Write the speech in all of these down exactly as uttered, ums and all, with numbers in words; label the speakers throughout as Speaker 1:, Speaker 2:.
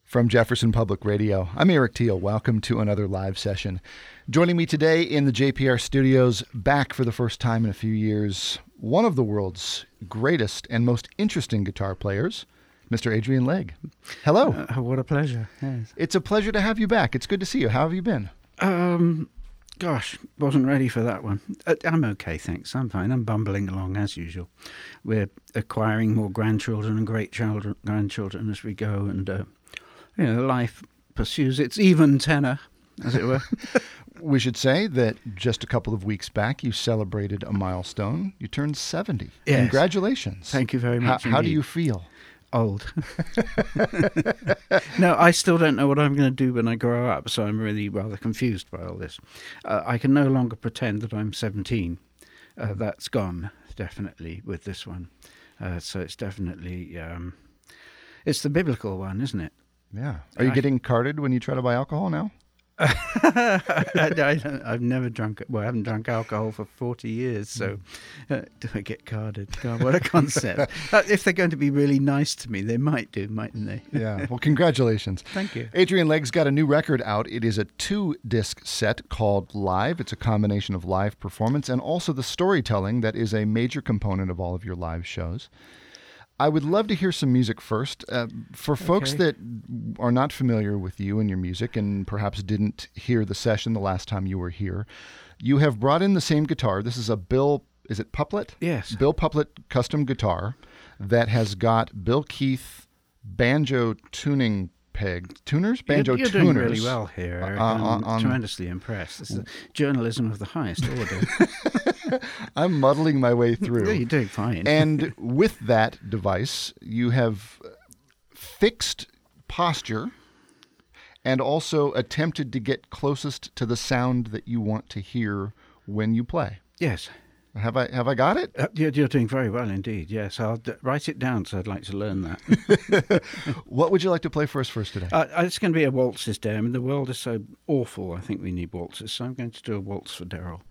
Speaker 1: From Jefferson Public Radio, I'm Eric Teal. Welcome to another live session. Joining me today in the J P R studios, back for the first time in a few years, one of the world's greatest and most interesting guitar players, Mister Adrian Legg. Hello.
Speaker 2: Uh, what a pleasure. Yes.
Speaker 1: It's a pleasure to have you back. It's good to see you. How have you been?
Speaker 2: Um, gosh, wasn't ready for that one. Uh, I'm okay, thanks. I'm fine. I'm bumbling along as usual. We're acquiring more grandchildren and great children, grandchildren as we go, and uh, you know, life pursues its even tenor, as it were.
Speaker 1: We should say that just a couple of weeks back, you celebrated a milestone. You turned seventy.
Speaker 2: Yes.
Speaker 1: Congratulations.
Speaker 2: Thank you very much.
Speaker 1: How, how do you feel?
Speaker 2: Old. No, I still don't know what I'm going to do when I grow up, so I'm really rather confused by all this. Uh, I can no longer pretend that I'm seventeen. Uh, that's gone, definitely, with this one. Uh, so it's definitely, um, it's the biblical one, isn't it?
Speaker 1: Yeah. Are you
Speaker 2: I,
Speaker 1: getting carded when you try to buy alcohol now?
Speaker 2: I, I don't, I've never drunk, well, I haven't drunk alcohol for forty years, so uh, do I get carded? God, what a concept. uh, if they're going to be really nice to me, they might do, mightn't they?
Speaker 1: Yeah. Well, congratulations.
Speaker 2: Thank you.
Speaker 1: Adrian Legg's got a new record out. It is a two-disc set called Live. It's a combination of live performance and also the storytelling that is a major component of all of your live shows. I would love to hear some music first. Uh, for folks
Speaker 2: Okay.
Speaker 1: that are not familiar with you and your music and perhaps didn't hear the session the last time you were here, you have brought in the same guitar. This is a Bill, is it Puplet?
Speaker 2: Yes.
Speaker 1: Bill Puplet custom guitar that has got Bill Keith banjo tuning peg, tuners? Banjo
Speaker 2: you're, you're
Speaker 1: tuners.
Speaker 2: doing really well here, Eric.
Speaker 1: Uh,
Speaker 2: I'm
Speaker 1: on- on-
Speaker 2: tremendously impressed. This is journalism of the highest order.
Speaker 1: I'm muddling my way through.
Speaker 2: Yeah, you're doing fine.
Speaker 1: And with that device, you have fixed posture and also attempted to get closest to the sound that you want to hear when you play.
Speaker 2: Yes.
Speaker 1: Have I have I got it?
Speaker 2: Uh, you're, you're doing very well indeed, yes. I'll d- write it down, so I'd like to learn that.
Speaker 1: What would you like to play for us first today?
Speaker 2: uh, it's going to be a waltzes day. I mean, the world is so awful, I think we need waltzes, so I'm going to do a waltz for Daryl.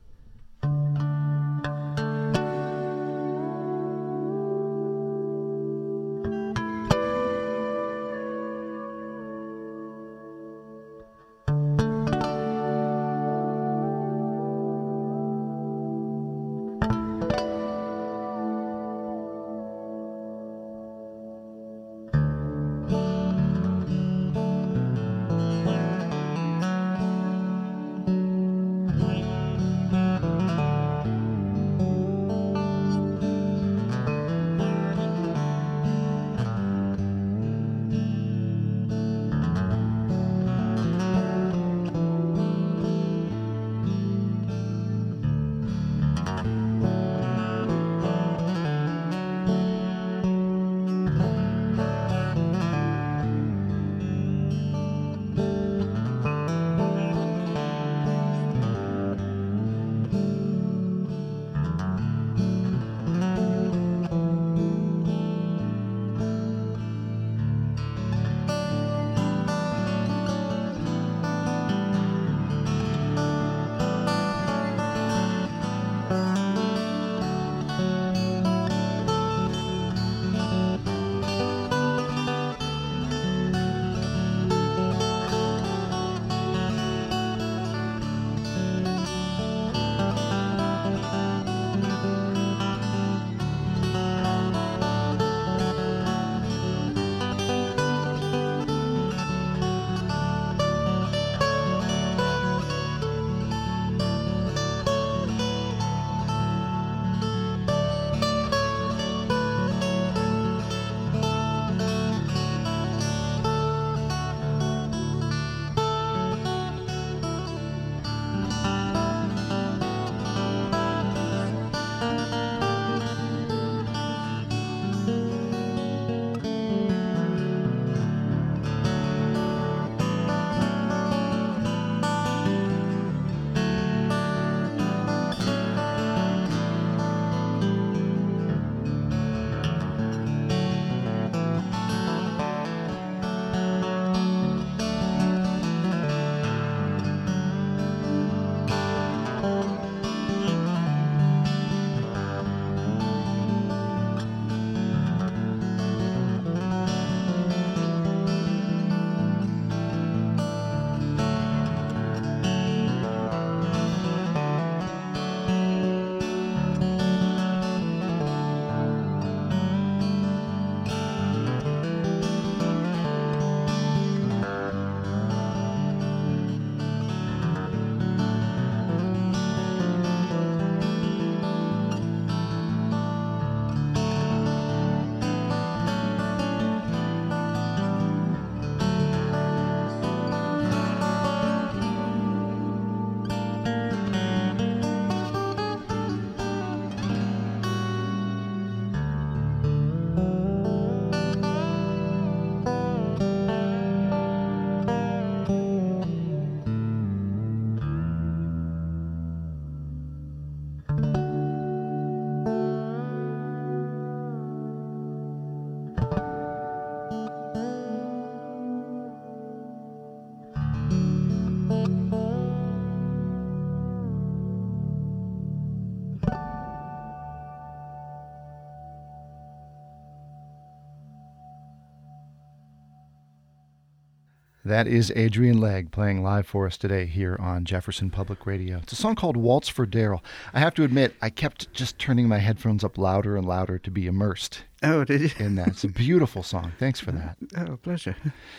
Speaker 1: That is Adrian Legg playing live for us today here on Jefferson Public Radio. It's a song called Waltz for Daryl. I have to admit, I kept just turning my headphones up louder and louder to be immersed.
Speaker 2: Oh, did you?
Speaker 1: In that. It's a beautiful song. Thanks for that.
Speaker 2: Oh, pleasure.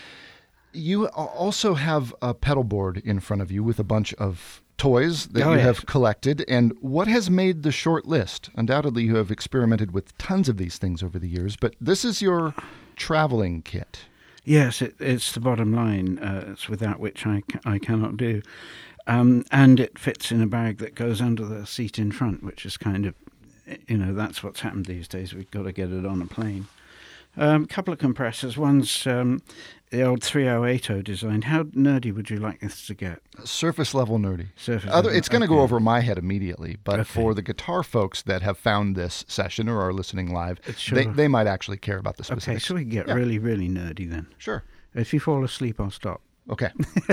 Speaker 1: You also have a pedal board in front of you with a bunch of toys that
Speaker 2: oh,
Speaker 1: you
Speaker 2: yes.
Speaker 1: have collected. And what has made the short list? Undoubtedly, you have experimented with tons of these things over the years, but this is your traveling kit.
Speaker 2: Yes, it, it's the bottom line. Uh, it's without which I, ca- I cannot do. Um, and it fits in a bag that goes under the seat in front, which is kind of, you know, that's what's happened these days. We've got to get it on a plane. A um, couple of compressors. One's um, the old three oh eight oh design. How nerdy would you like this to get?
Speaker 1: Surface level nerdy.
Speaker 2: Surface
Speaker 1: Other,
Speaker 2: level,
Speaker 1: it's going to
Speaker 2: okay.
Speaker 1: go over my head immediately, but
Speaker 2: Okay.
Speaker 1: for the guitar folks that have found this session or are listening live,
Speaker 2: Sure.
Speaker 1: they, they might actually care about the
Speaker 2: Okay,
Speaker 1: specifics.
Speaker 2: so we can get
Speaker 1: Yeah.
Speaker 2: really, really nerdy then.
Speaker 1: Sure.
Speaker 2: If you fall asleep, I'll stop.
Speaker 1: Okay.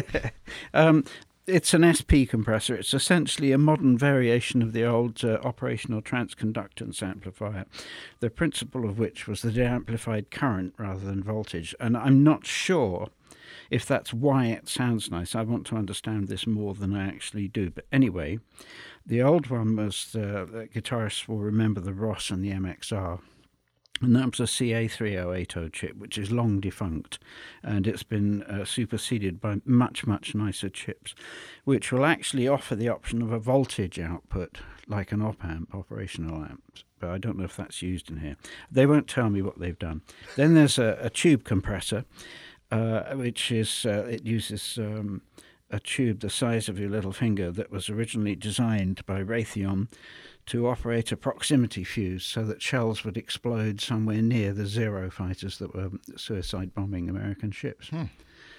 Speaker 2: um, it's an S P compressor. It's essentially a modern variation of the old uh, operational transconductance amplifier, the principle of which was that it amplified current rather than voltage. And I'm not sure if that's why it sounds nice. I want to understand this more than I actually do. But anyway, the old one was, uh, the guitarists will remember the Ross and the M X R. And that was a C A three oh eight oh chip, which is long defunct, and it's been uh, superseded by much, much nicer chips, which will actually offer the option of a voltage output, like an op-amp, operational amp. But I don't know if that's used in here. They won't tell me what they've done. Then there's a, a tube compressor, uh, which is, uh, it uses um, a tube the size of your little finger that was originally designed by Raytheon to operate a proximity fuse so that shells would explode somewhere near the Zero fighters that were suicide bombing American ships.
Speaker 1: Hmm.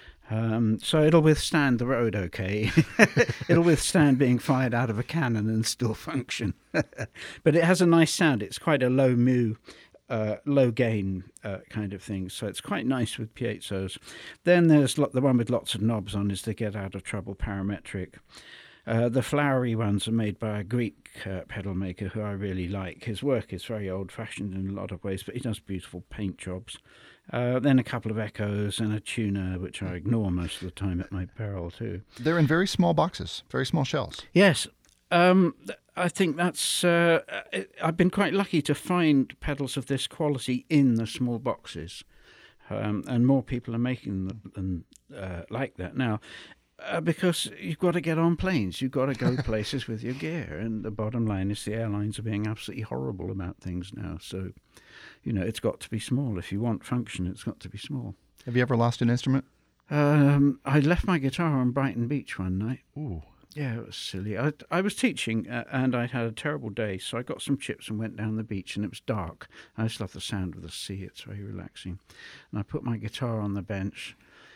Speaker 2: Um, so it'll withstand the road okay. It'll withstand being fired out of a cannon and still function. But it has a nice sound. It's quite a low mu, uh, low gain uh, kind of thing. So it's quite nice with piezos. Then there's lo- the one with lots of knobs on is the Get Out of Trouble parametric. Uh, the flowery ones are made by a Greek uh, pedal maker who I really like. His work is very old-fashioned in a lot of ways, but he does beautiful paint jobs. Uh, then a couple of echoes and a tuner, which I ignore most of the time at my peril too.
Speaker 1: They're in very small boxes, very small shells.
Speaker 2: Yes, um, th- I think that's... Uh, it, I've been quite lucky to find pedals of this quality in the small boxes, um, and more people are making them than, uh, like that now. Uh, because you've got to get on planes, you've got to go places with your gear, and the bottom line is the airlines are being absolutely horrible about things now. So, you know, it's got to be small. If you want function, it's got to be small.
Speaker 1: Have you ever lost an instrument?
Speaker 2: Um, I left my guitar on Brighton Beach one night.
Speaker 1: Ooh.
Speaker 2: Yeah, it was silly. I, I was teaching, uh, and I had a terrible day, so I got some chips and went down the beach, and it was dark. I just love the sound of the sea. It's very relaxing. And I put my guitar on the bench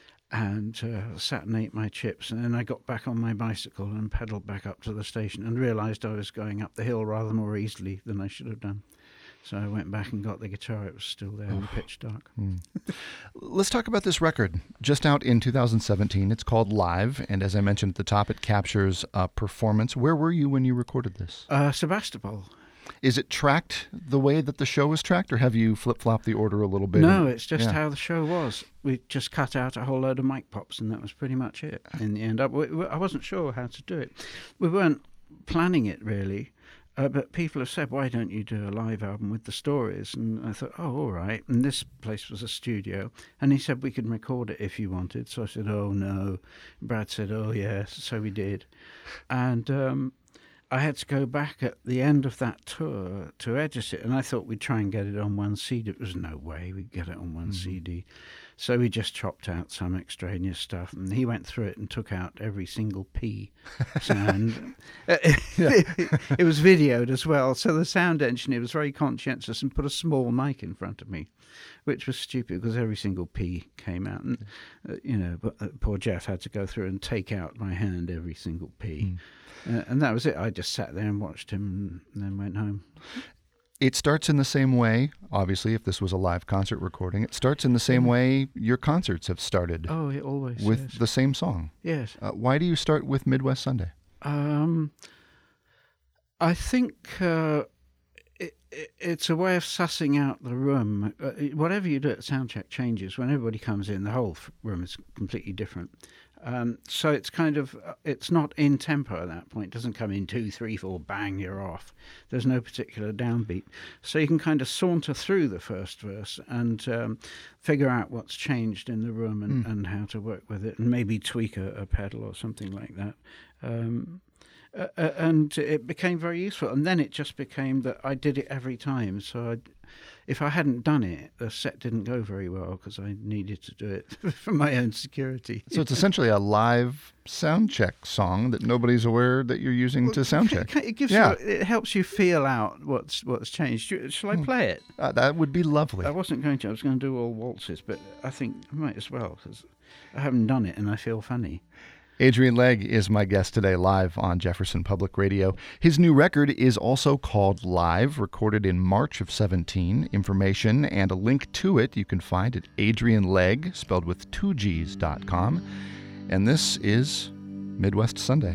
Speaker 2: and uh, sat and ate my chips, and then I got back on my bicycle and pedalled back up to the station and realised I was going up the hill rather more easily than I should have done. So I went back and got the guitar. It was still there in the pitch dark.
Speaker 1: Mm. Let's talk about this record. Just out in two thousand seventeen. It's called Live, and as I mentioned at the top, it captures a performance. Where were you when you recorded this?
Speaker 2: Uh, Sebastopol.
Speaker 1: Is it tracked the way that the show was tracked, or have you flip-flopped the order a little bit?
Speaker 2: No, it's just
Speaker 1: Yeah.
Speaker 2: how the show was. We just cut out a whole load of mic pops, and that was pretty much it in the end. I, we, I wasn't sure how to do it. We weren't planning it, really. Uh, but people have said, why don't you do a live album with the stories? And I thought, oh, all right. And this place was a studio. And he said, we could record it if you wanted. So I said, oh, no. Brad said, oh, yes. So we did. And um, I had to go back at the end of that tour to edit it. And I thought we'd try and get it on one C D. It was no way we'd get it on one mm. C D. So we just chopped out some extraneous stuff, and he went through it and took out every single P sound. it, it was videoed as well, so the sound engineer was very conscientious and put a small mic in front of me, which was stupid because every single P came out. And, uh, you know, but, uh, poor Jeff had to go through and take out by hand every single P. Mm. Uh, and that was it. I just sat there and watched him and then went home.
Speaker 1: It starts in the same way, obviously, if this was a live concert recording. It starts in the same way your concerts have started.
Speaker 2: Oh, it always
Speaker 1: With
Speaker 2: is.
Speaker 1: the same song.
Speaker 2: Yes.
Speaker 1: Uh, why do you start with Midwest Sunday?
Speaker 2: Um, I think uh, it, it, it's a way of sussing out the room. Uh, whatever you do at soundcheck changes. When everybody comes in, the whole room is completely different. Um, so it's kind of, it's not in tempo at that point. It doesn't come in two, three, four, bang, you're off. There's no particular downbeat. So you can kind of saunter through the first verse and um, figure out what's changed in the room and, mm. and how to work with it, and maybe tweak a, a pedal or something like that. Um, uh, and it became very useful. And then it just became that I did it every time. So I'd, if I hadn't done it, the set didn't go very well because I needed to do it for my own security.
Speaker 1: So it's essentially a live sound check song that nobody's aware that you're using well, to sound check.
Speaker 2: It gives yeah. you, it helps you feel out what's what's changed. Shall I play it?
Speaker 1: Uh, that would be lovely.
Speaker 2: I wasn't going to. I was going to do all waltzes, but I think I might as well because I haven't done it and I feel funny.
Speaker 1: Adrian Legg is my guest today, live on Jefferson Public Radio. His new record is also called Live, recorded in March of seventeen. Information and a link to it you can find at Adrian Legg, spelled with two G's, dot com. And this is Midwest Sunday.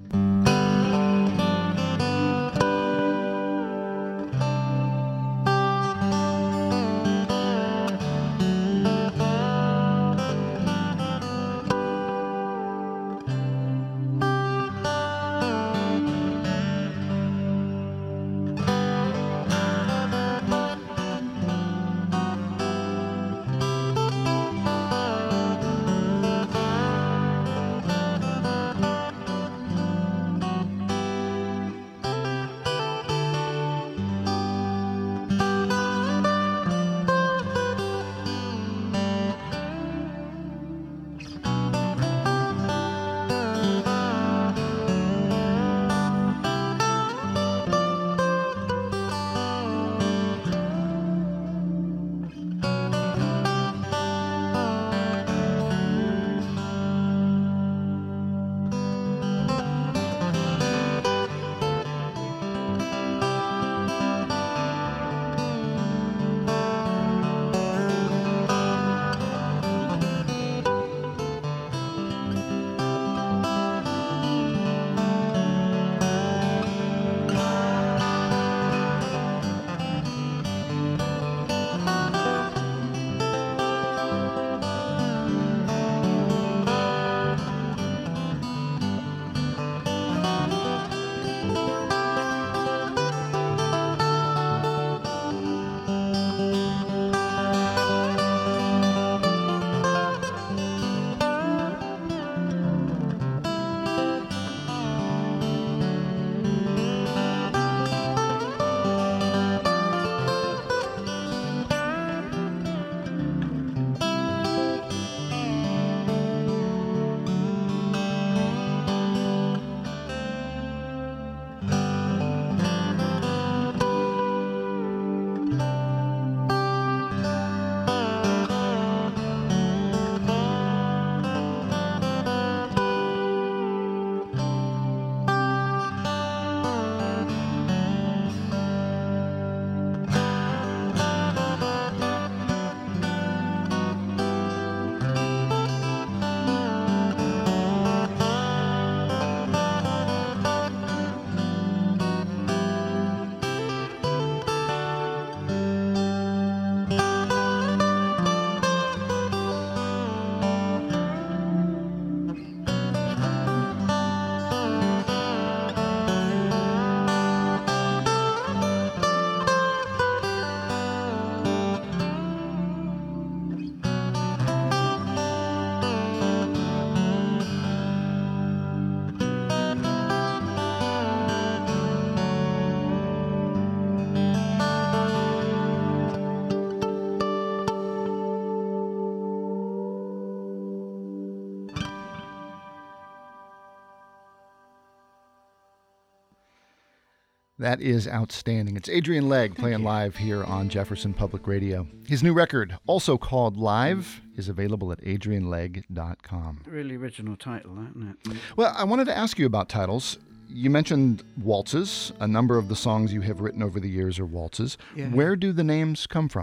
Speaker 1: That is outstanding. It's Adrian Legg playing live here on Jefferson Public Radio. His new record, also called Live, is available at adrian legg dot com.
Speaker 2: Really original title, isn't it?
Speaker 1: Well, I wanted to ask you about titles. You mentioned waltzes. A number of the songs you have written over the years are waltzes.
Speaker 2: Yeah.
Speaker 1: Where do the names come from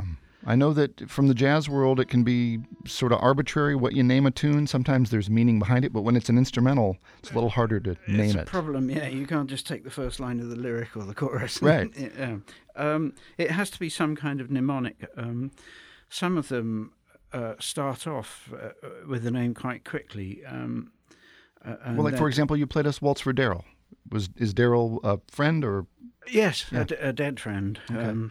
Speaker 1: I know that from the jazz world, it can be sort of arbitrary what you name a tune. Sometimes there's meaning behind it, but when it's an instrumental, it's a little harder to name
Speaker 2: it's
Speaker 1: it.
Speaker 2: It's a problem, yeah. You can't just take the first line of the lyric or the chorus.
Speaker 1: Right.
Speaker 2: yeah. um, it has to be some kind of mnemonic. Um, some of them uh, start off uh, with the name quite quickly. Um, uh,
Speaker 1: well, like, for example, you played us Waltz for Daryl. Was Is Daryl a friend or?
Speaker 2: Yes,
Speaker 1: yeah.
Speaker 2: a, d- a dead friend.
Speaker 1: Okay.
Speaker 2: Um,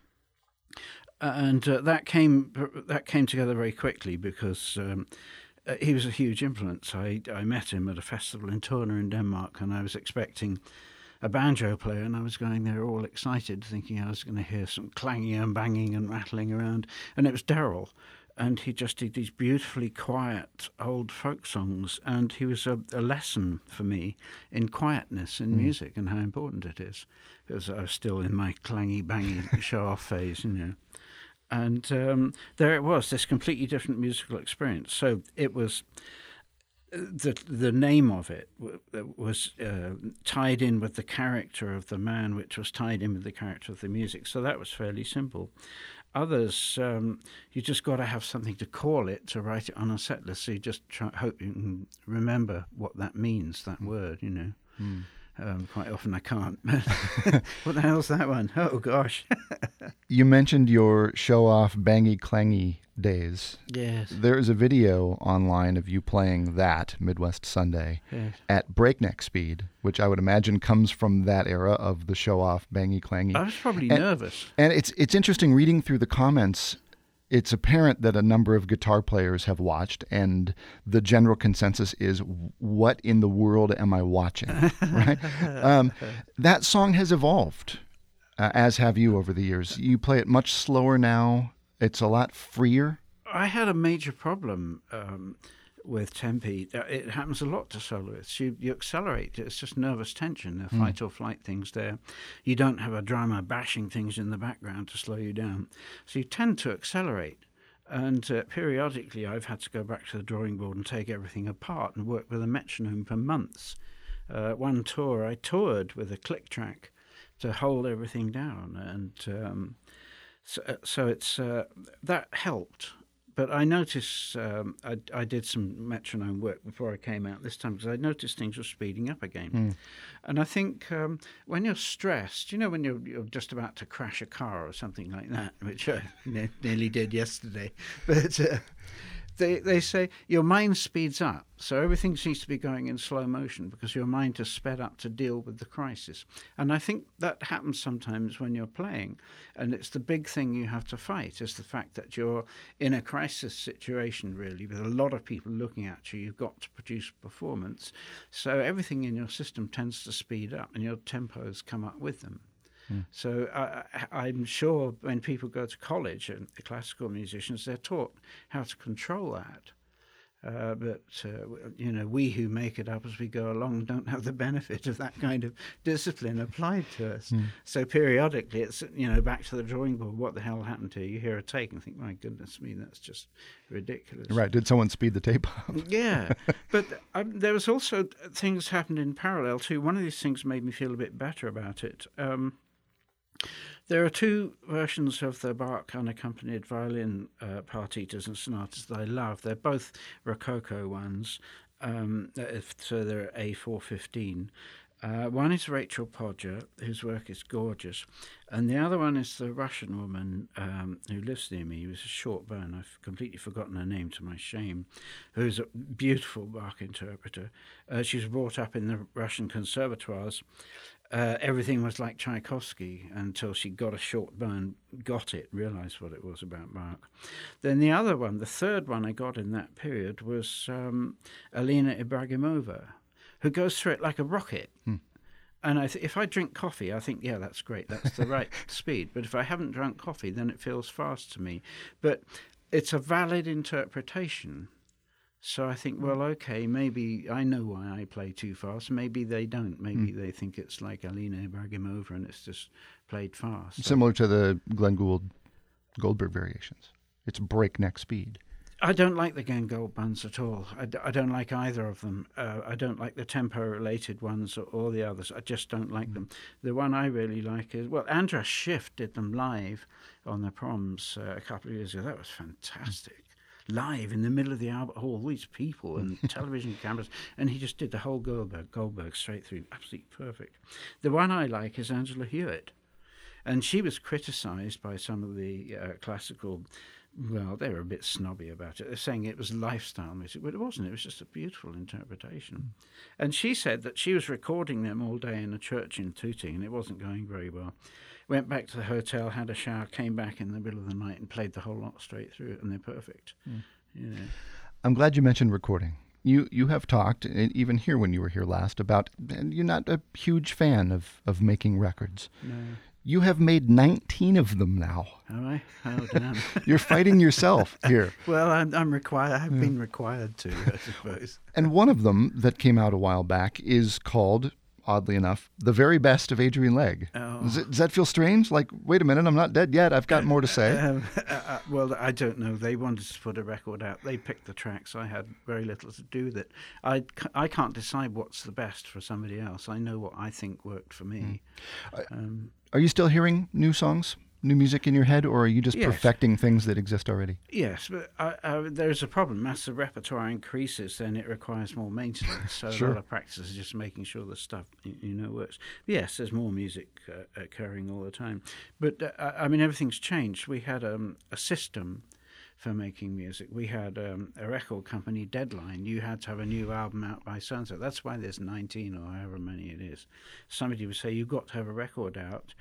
Speaker 2: and uh, that came that came together very quickly because um, uh, he was a huge influence. I, I met him at a festival in Torna in Denmark, and I was expecting a banjo player, and I was going there all excited, thinking I was going to hear some clanging and banging and rattling around, and it was Daryl. And he just did these beautifully quiet old folk songs, and he was a, a lesson for me in quietness in mm. music and how important it is, because I was still in my clangy, bangy show-off phase, you know. And um, there it was, this completely different musical experience. So it was the the name of it was uh, tied in with the character of the man, which was tied in with the character of the music. So that was fairly simple. Others, um, you just got to have something to call it to write it on a set list. So you just try, hope you can remember what that means, that word, you know. Mm. Um, quite often I can't. What the hell's that one? Oh, gosh.
Speaker 1: You mentioned your show-off bangy clangy days.
Speaker 2: Yes.
Speaker 1: There is a video online of you playing that Midwest Sunday
Speaker 2: yes.
Speaker 1: at breakneck speed, which I would imagine comes from that era of the show-off bangy clangy.
Speaker 2: I was probably
Speaker 1: and,
Speaker 2: nervous.
Speaker 1: And it's it's interesting reading through the comments. It's apparent that a number of guitar players have watched, and the general consensus is, what in the world am I watching? Right? Um, that song has evolved, uh, as have you over the years. You play it much slower now. It's a lot freer.
Speaker 2: I had a major problem um, with tempi. It happens a lot to soloists. You, you accelerate. It's just nervous tension. The fight mm. or flight things there. You don't have a drummer bashing things in the background to slow you down. So you tend to accelerate. And uh, periodically I've had to go back to the drawing board and take everything apart and work with a metronome for months. Uh, one tour, I toured with a click track to hold everything down. And um, so, so it's uh, that helped. But I noticed um, I, I did some metronome work before I came out this time because I noticed things were speeding up again. Mm. And I think um, when you're stressed, you know, when you're, you're just about to crash a car or something like that, which I ne- nearly did yesterday, but uh, they they say your mind speeds up. So everything seems to be going in slow motion because your mind has sped up to deal with the crisis. And I think that happens sometimes when you're playing. And it's the big thing you have to fight is the fact that you're in a crisis situation, really, with a lot of people looking at you. You've got to produce performance. So everything in your system tends to speed up and your tempos come up with them. Mm. So I, I'm sure when people go to college and the classical musicians, they're taught how to control that. Uh, but, uh, you know, we who make it up as we go along don't have the benefit of that kind of discipline applied to us. Mm. So periodically it's, you know, back to the drawing board. What the hell happened here? You hear a take and think, my goodness me, that's just ridiculous.
Speaker 1: Right. Did someone speed the tape up?
Speaker 2: Yeah. But um, there was also things happened in parallel too. One of these things made me feel a bit better about it. Um, There are two versions of the Bach unaccompanied violin uh, partitas and sonatas that I love. They're both Rococo ones, um, so they're A four fifteen. Uh, one is Rachel Podger, whose work is gorgeous, and the other one is the Russian woman um, who lives near me, who's a short burn. I've completely forgotten her name to my shame, who's a beautiful Bach interpreter. Uh, she was brought up in the Russian conservatoires. Uh, everything was like Tchaikovsky until she got a short burn, got it, realized what it was about Bach. Then the other one, the third one I got in that period was um, Alina Ibragimova, who goes through it like a rocket. Hmm. And I th- if I drink coffee, I think, yeah, that's great. That's the right speed. But if I haven't drunk coffee, then it feels fast to me. But it's a valid interpretation. So I think, well, okay, maybe I know why I play too fast. Maybe they don't. Maybe mm. they think it's like Alina Ibragimova and it's just played fast.
Speaker 1: Similar so. to the Glenn Gould Goldberg variations. It's breakneck speed.
Speaker 2: I don't like the Glenn Gould bands at all. I, d- I don't like either of them. Uh, I don't like the tempo-related ones or, or the others. I just don't like them. The one I really like is, well, Andras Schiff did them live on the Proms uh, a couple of years ago. That was fantastic. Live in the middle of the Albert Hall, all these people and television cameras, and he just did the whole Goldberg, Goldberg straight through. Absolutely perfect. The one I like is Angela Hewitt. And she was criticised by some of the uh, classical, well, they were a bit snobby about it. They're saying it was lifestyle music, but it wasn't. It was just a beautiful interpretation. And she said that she was recording them all day in a church in Tooting, and it wasn't going very well. Went back to the hotel, had a shower, came back in the middle of the night and played the whole lot straight through, and they're perfect. Mm. You know.
Speaker 1: I'm glad you mentioned recording. You you have talked, even here when you were here last, about you're not a huge fan of, of making records.
Speaker 2: No.
Speaker 1: You have made nineteen of them now.
Speaker 2: Have I? Oh, damn.
Speaker 1: You're fighting yourself here.
Speaker 2: Well, I'm, I'm required. I've yeah. been required to, I suppose.
Speaker 1: And one of them that came out a while back is called, oddly enough, The Very Best of Adrian Legg.
Speaker 2: Oh.
Speaker 1: Does, it, does that feel strange? Like, wait a minute, I'm not dead yet. I've got more to say.
Speaker 2: Um, uh, well, I don't know. They wanted to put a record out. They picked the tracks. I had very little to do with it. I, I can't decide what's the best for somebody else. I know what I think worked for me.
Speaker 1: Mm.
Speaker 2: Um,
Speaker 1: Are you still hearing new songs, new music in your head, or are you just
Speaker 2: yes.
Speaker 1: perfecting things that exist already?
Speaker 2: Yes, but I, I, there's a problem. As the repertoire increases, then it requires more maintenance. So
Speaker 1: Sure.
Speaker 2: a lot of practice is just making sure the stuff you, you know works. But yes, there's more music uh, occurring all the time. But uh, I mean, everything's changed. We had um, a system for making music. We had um, a record company deadline. You had to have a new album out by so-and-so. That's why there's nineteen or however many it is. Somebody would say, you've got to have a record out.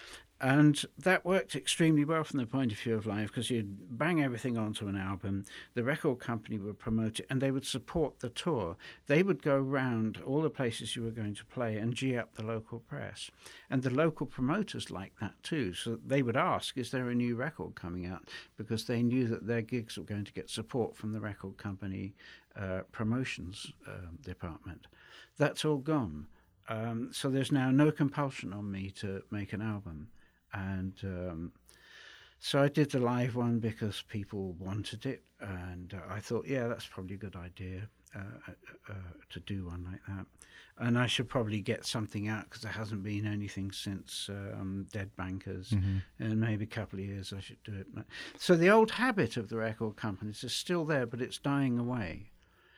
Speaker 2: And that worked extremely well from the point of view of live, because you'd bang everything onto an album, the record company would promote it, and they would support the tour. They would go round all the places you were going to play and gee up the local press. And the local promoters liked that too. So they would ask, is there a new record coming out? Because they knew that their gigs were going to get support from the record company uh, promotions uh, department. That's all gone. Um, so there's now no compulsion on me to make an album. And um, so I did the live one because people wanted it, and uh, I thought, yeah, that's probably a good idea uh, uh, to do one like that. And I should probably get something out, because there hasn't been anything since um, Dead Bankers, mm-hmm. and maybe a couple of years I should do it. So the old habit of the record companies is still there, but it's dying away.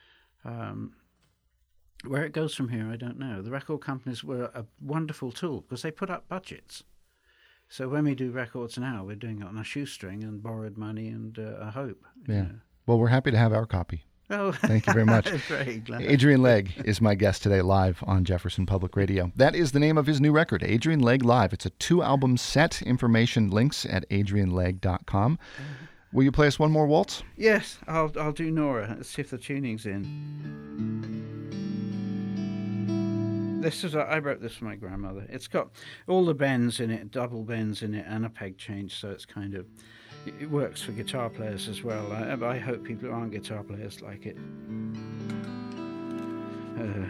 Speaker 2: Um, where it goes from here, I don't know. The record companies were a wonderful tool because they put up budgets. So when we do records now, we're doing it on a shoestring and borrowed money and uh, a hope.
Speaker 1: Yeah.
Speaker 2: Know.
Speaker 1: Well, we're happy to have our copy.
Speaker 2: Oh,
Speaker 1: thank you very much.
Speaker 2: Very glad.
Speaker 1: Adrian Legg is my guest today live on Jefferson Public Radio. That is the name of his new record, Adrian Legg Live. It's a two-album set. Information links at adrian legg dot com. Mm-hmm. Will you play us one more waltz?
Speaker 2: Yes, I'll I'll do Nora. Let's see if the tuning's in. This is a, I wrote this for my grandmother. It's got all the bends in it, double bends in it, and a peg change, so it's kind of, it works for guitar players as well. I, I hope people who aren't guitar players like it. Uh,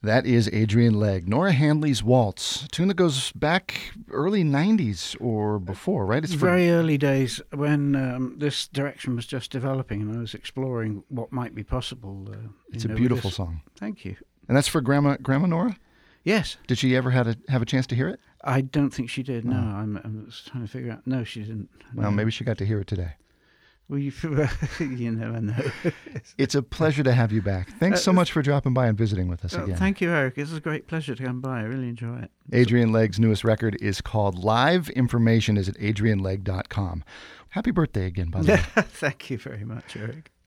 Speaker 1: That is Adrian Legg. Nora Handley's Waltz, a tune that goes back early nineties or before, right?
Speaker 2: It's very early days when um, this direction was just developing and I was exploring what might be possible. Uh,
Speaker 1: it's a
Speaker 2: know,
Speaker 1: beautiful
Speaker 2: this.
Speaker 1: song.
Speaker 2: Thank you.
Speaker 1: And that's for Grandma Grandma Nora?
Speaker 2: Yes.
Speaker 1: Did she ever have a, have a chance to hear it?
Speaker 2: I don't think she did, no.
Speaker 1: Oh.
Speaker 2: I'm, I'm just trying to figure out. No, she didn't.
Speaker 1: Well,
Speaker 2: no.
Speaker 1: maybe she got to hear it today.
Speaker 2: Well, you, you never know.
Speaker 1: It's a pleasure to have you back. Thanks so much for dropping by and visiting with us
Speaker 2: Oh,
Speaker 1: again.
Speaker 2: thank you, Eric. It's a great pleasure to come by. I really enjoy it.
Speaker 1: Adrian Legg's newest record is called Live. Information is at adrian legg dot com. Happy birthday again, by the way.
Speaker 2: Thank you very much, Eric.